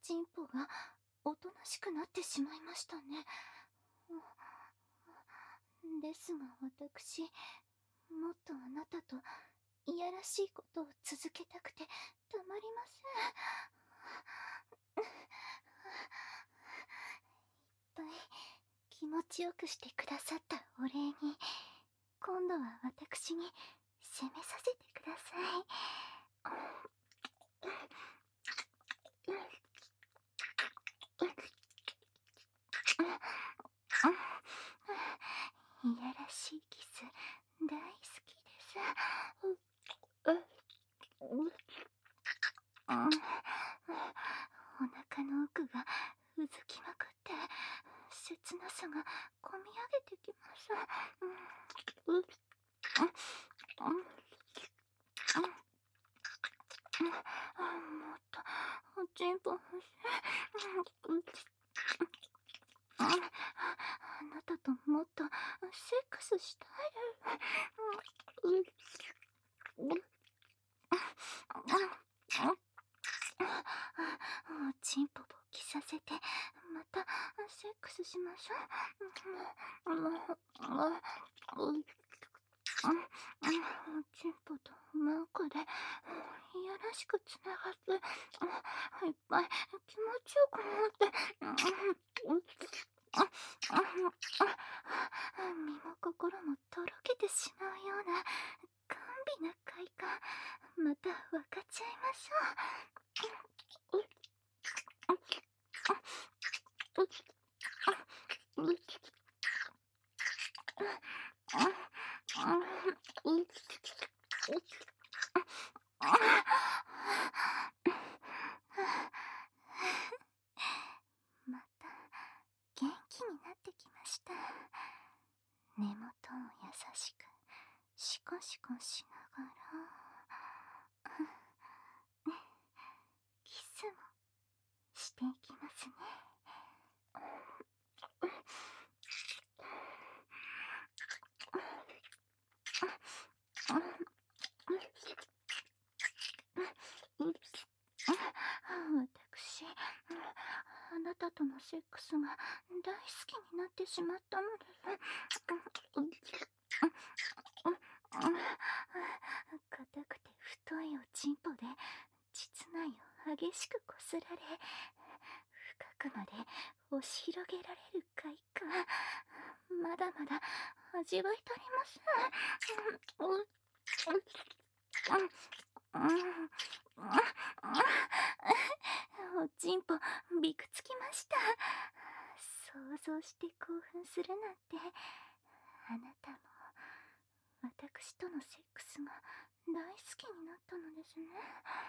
チンポがおとなしくなってしまいましたね。ですが私、もっとあなたといやらしいことを続けたくてたまりません。いっぱい気持ちよくしてくださったお礼に、今度は私に責めさせてください。いやらしいキス大好きです。お腹の奥がうずきまくって切なさがこみ上げてきます。もっとおちんぽ欲しい。あなたともっとセックスしたいです。おちんぽ勃起させてまたセックスしましょう。おちんぽとマンコでいやらしくつながっていっぱい気持ちよくなって身も心もとろけてしまうような甘美な快感、また分かっちゃいましょう。また元気になってきました。根元を優しくシコシコしながらキスもしていきますね。私、あなたとのセックスが大好きになってしまったのです。硬くて太いおちんぽで膣内を激しくこすられ、深くまで押し広げられる快感、まだまだ味わい足りません。おちんぽびくつきました。想像して興奮するなんて、あなたも私とのセックスが大好きになったのですね。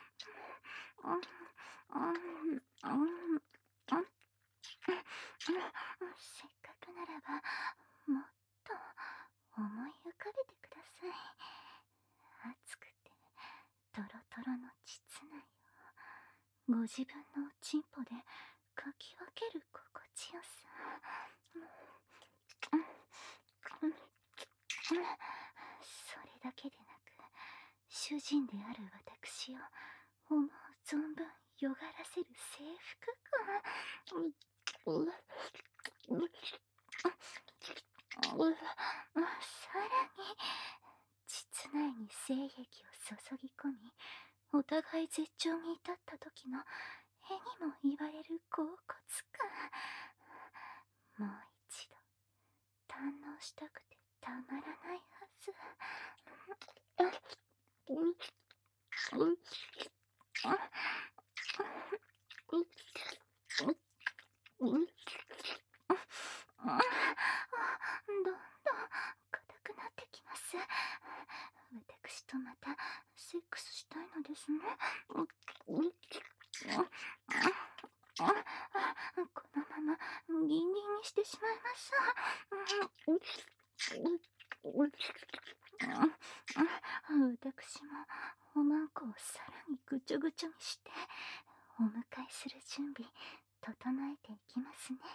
せっかくならばもっと思い浮かべてください。熱くてトロトロの膣内をご自分のおちんぽでかき分ける心地よさ。それだけでなく、主人である私を思う存分よがらせる征服感。さらに膣内に精液を注ぎ込み、お互い絶頂に至った時の絵にも言われる恍惚感。もう一度堪能したくてたまらないはず。どんどん硬くなってきます。私とまたセックスしたいのですね。このままギンギンにしてしまいましょう。私もおまんこをさらにぐちょぐちょにしてお迎えする準備整えていきますね。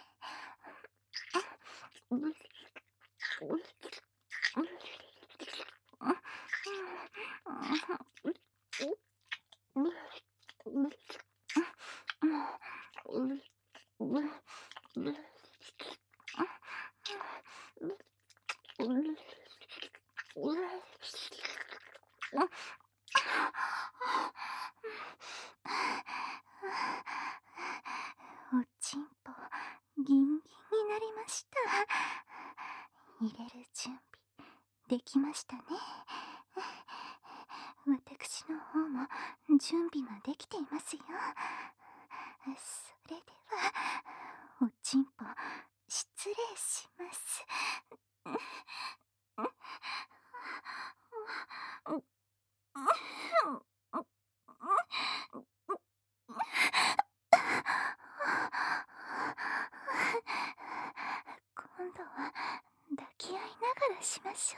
おちんぽギンギンになりました。入れる準備できましたね。私の方も準備ができていますよ。それではおちんぽ失礼します。今度は抱き合いながらしましょ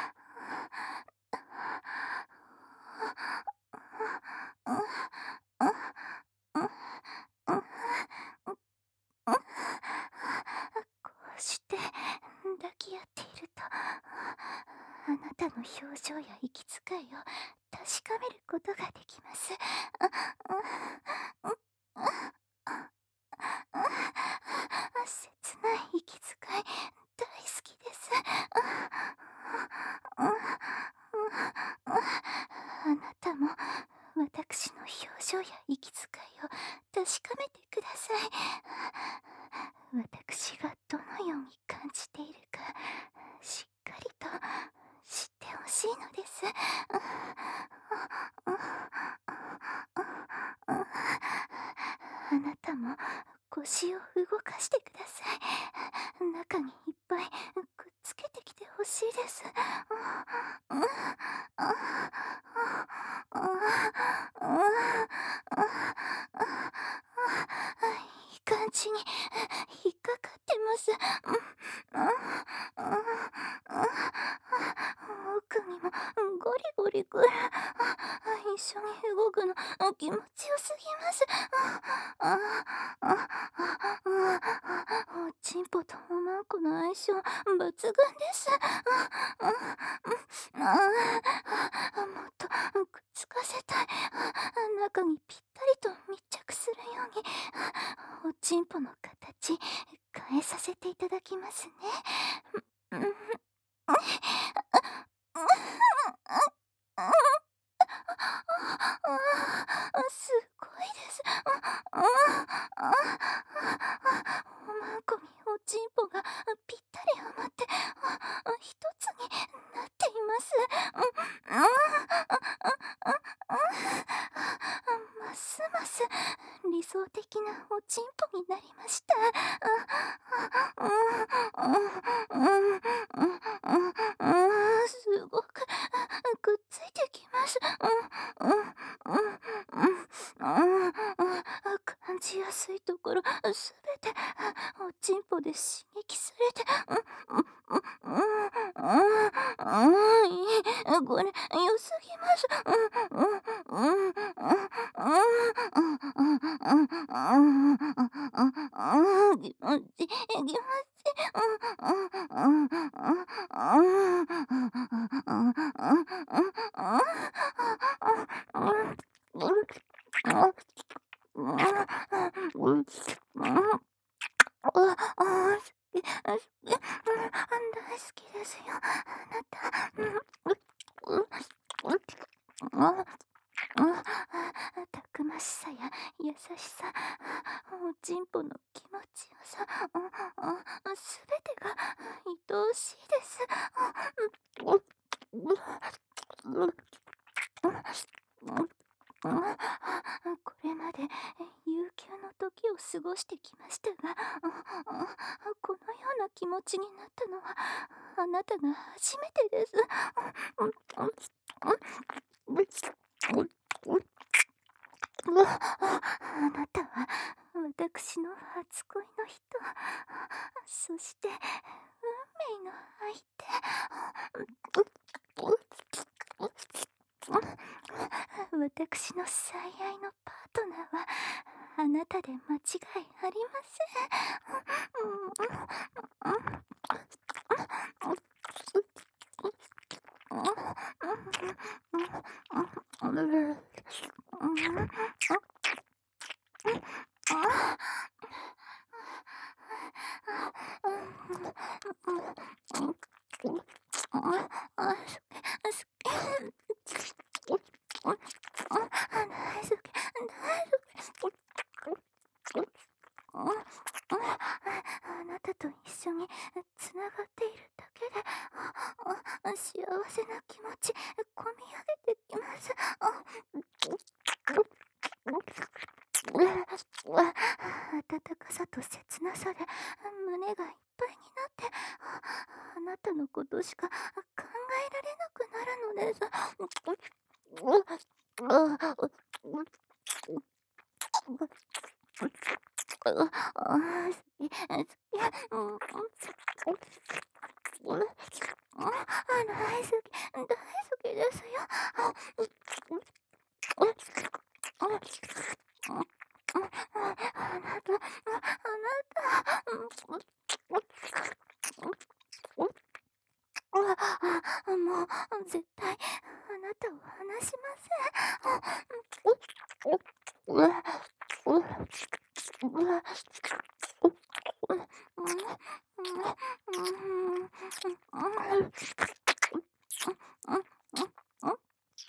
う。こうして抱き合っていると、あなたの表情や息遣いを確かめることができます。切ない息遣い大好きです。あなたも私の表情や息遣いを確かめてください。私がどのように感じているかしっかりと知ってほしいのです。あなたも腰を動かしてください。中にいっぱいくっつけてきてほしいです。いい感じに引っかかってます。奥にもゴリゴリくる。一緒に動くの気持ちよすぎます。おちんぽとおまんこの相性抜群です。もっとくっつかせたい。中にぴったりと密着するようにおちんぽの形変えさせていただきますね。すごいです。おまんこにおちんぽがぴったりはまって一つになっています。ますます理想的なおちんぽになりました。すごくくっついてきます。感じやすいところすべておちんぽで刺激されて、これ良すぎます。気持ちいい気持ちいい。大好きですよ、あなた。たくましさや優しさ、おちんぽの気持ちよさ、すべてが愛おしいです。これまで悠久の時を過ごしてきましたが、このような気持ちになったのはあなたが初めてです。あなたは私の初恋の人、そして運命の相手。私の最愛のパートナーはあなたで間違いありません。 せな気持ちこみ上げてきます。温かさと切なさで胸がいっぱいになって、あなたのことしか考えられなくなるのです。大好き、大好きですよ。あなた、もう絶対あなたを離しません。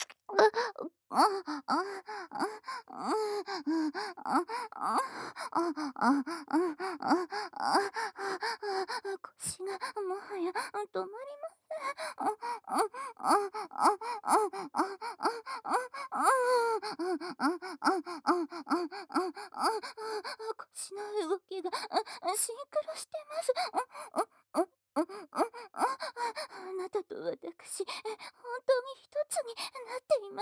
腰がもはや止まりま腰の動きがシンクロしてます。あなたと私、本当に一つになっています。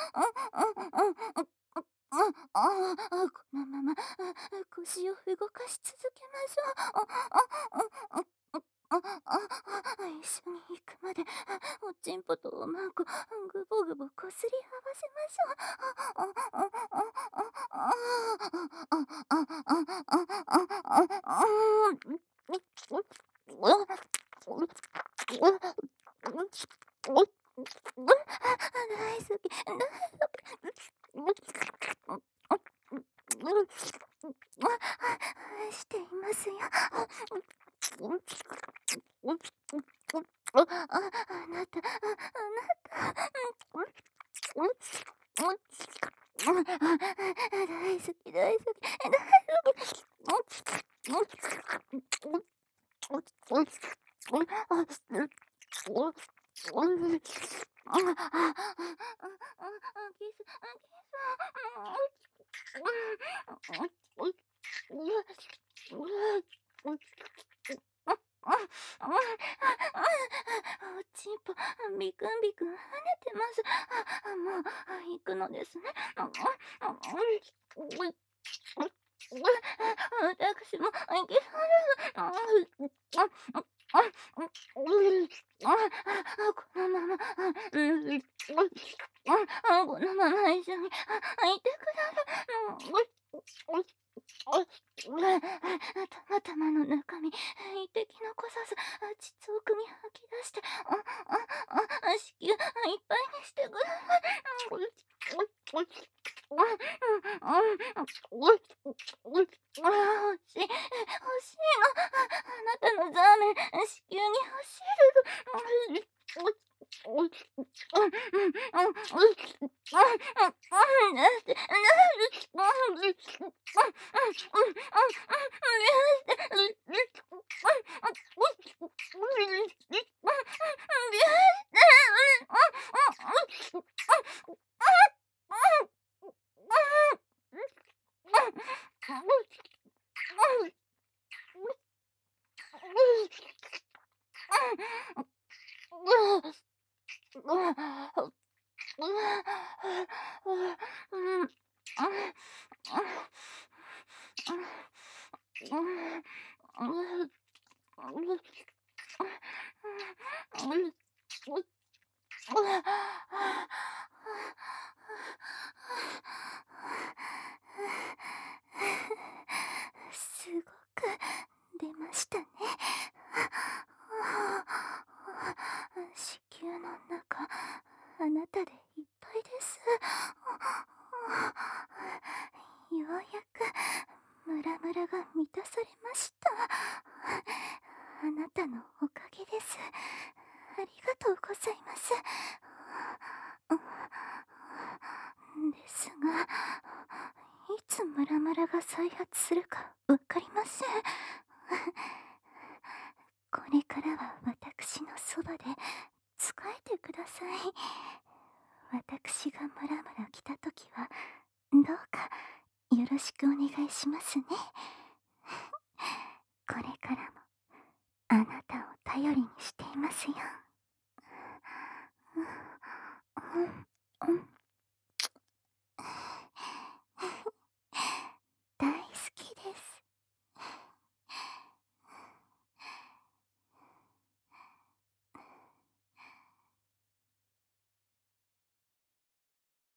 このまま腰を動かし続けましょう。一緒に行くまでおちんぽとおまんこぐぼぐぼこすり合わせましょう。大好き、大好き。していますよ。あなた、大好き、大好き、おちんぽビクンビクン跳ねてます。もう行くのですね。私も行きそうです。このまま、このまま一緒にいてください。頭の中身一滴残さず膣奥に吐き出して子宮いっぱいにしてください。欲しい欲しいの。あなたのザーメン子宮に走る。すごく出ましたね。子宮の中、あなたでいっぱいです。ようやくムラムラが満たされました。あなたのおかげです。ありがとうございます。ですが、いつムラムラが再発するかわかりません。これからは私のそばで仕えてい。私がムラムラ来たときは、どうかよろしくお願いしますね。これからもあなたを頼りにしていますよ。